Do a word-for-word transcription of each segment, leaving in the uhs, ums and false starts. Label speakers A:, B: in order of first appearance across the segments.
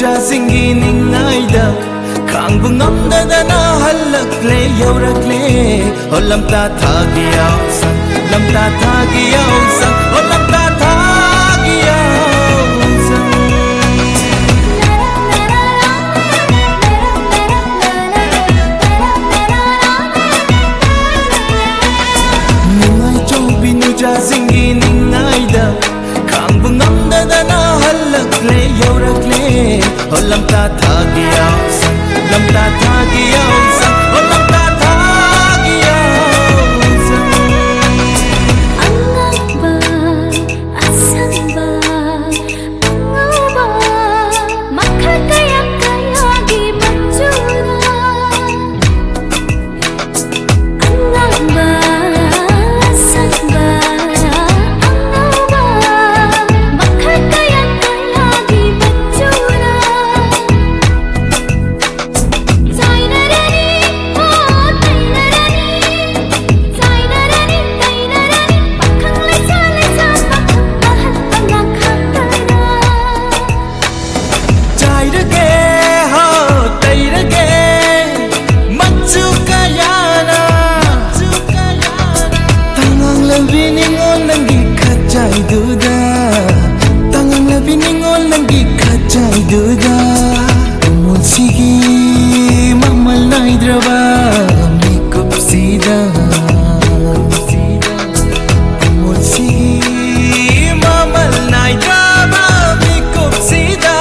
A: ꯅꯨꯡꯖꯥꯁꯤꯡꯒꯤ ꯅꯤꯡꯉꯥꯏꯗ ꯈꯥꯡꯕ ꯉꯝꯗꯗꯅ ꯍꯜꯂꯛꯂꯦ ꯌꯧꯔꯛꯂꯦ ꯍꯣ ꯂꯝꯇꯥ ꯊꯥꯒꯤ ꯌꯥꯎꯁꯪ ꯂꯝꯇꯥ ꯊꯥꯒꯤ ꯌꯥꯎꯁꯪ ꯍꯣ ꯂꯝꯇꯥ ꯊꯥꯒꯤ ꯌꯥꯎꯁꯪ ꯅꯤꯡꯉꯥꯏ ꯆꯧꯕꯤ ꯅꯨꯡꯖꯥꯁꯤꯡꯒꯤ ꯅꯤꯡꯉꯥꯏꯗ ꯈꯥꯡꯕ ꯉꯝꯗꯗꯅ ꯍꯜꯂꯛꯂꯦ ꯌꯧꯔꯛꯂꯦ ꯍꯣ ꯂꯝꯇꯥ ꯊꯥꯒꯤ ꯌꯥꯎꯁꯪ lamta thagi yausang oh lamta thagi yausang
B: angaba asamba angaba makhar kaya kaya gi manjura angaba asamba angaba makhar kaya kaya gi manjura
A: tangang labi ningon nangi kacay duda umul sige mamal naidraba mikup sida umul sige mamal naidraba mikup sida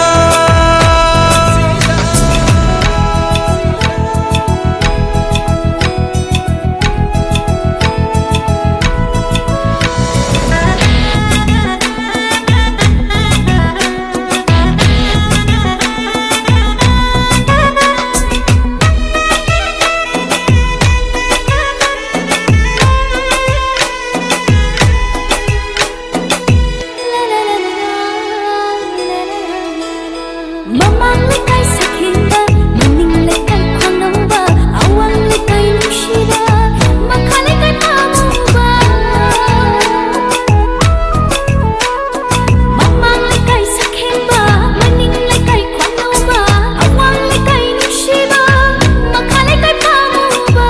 B: mamang lekay sakhinda maning lekay khanamba awang lekay nushida makhale kay pamuba mamang lekay sakhinda maning lekay khanamba awang lekay nushida makhale kay pamuba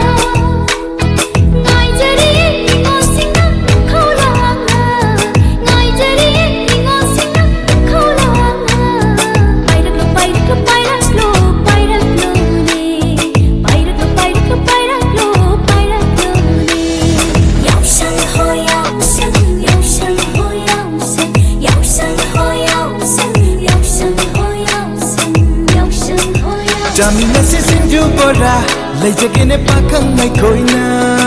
B: ngai jari ningo singna kholanga ngai jari ningo singna kholanga
A: Jamina si sinju bora lay jagine pakang ngai koina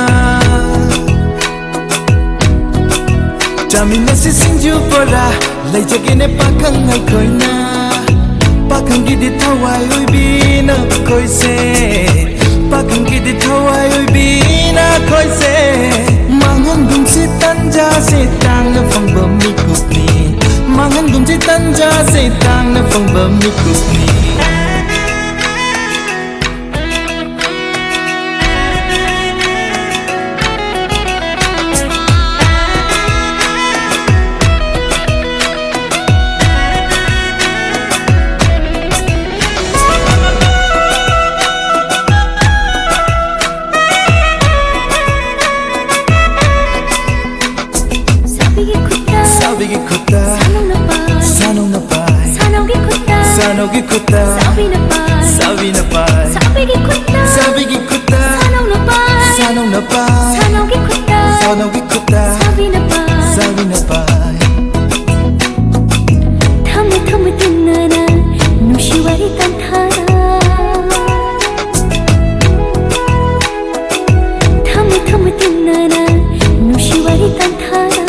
A: Jamina si sinju bora lay jagine pakang ngai koina pakang gidi thawai oi bina koise pakang gidi thawai oi bina koise mangan dum si tanja se tang na phong ba mi kupni mangan dum si tanja se tang na phong ba mi kupni Sabigi kuta, sanong na pai,
B: sanogi kuta,
A: sanogi kuta,
B: sabi na pai,
A: sabi na pai,
B: sabigi kuta,
A: sabigi kuta,
B: sanong na pai,
A: sanong na pai,
B: sanogi kuta,
A: sanogi kuta,
B: sabi na pai,
A: sabi na pai.
B: Thame thame tinana, nushiwari tanthara. Thame thame tinana, nushiwari tanthara.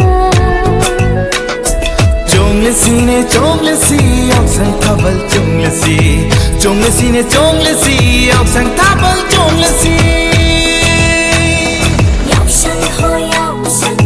A: Sine chonglesi oksang thabal chonglesi chonglesi ne chonglesi oksang thabal chonglesi
B: Yausang ho yausang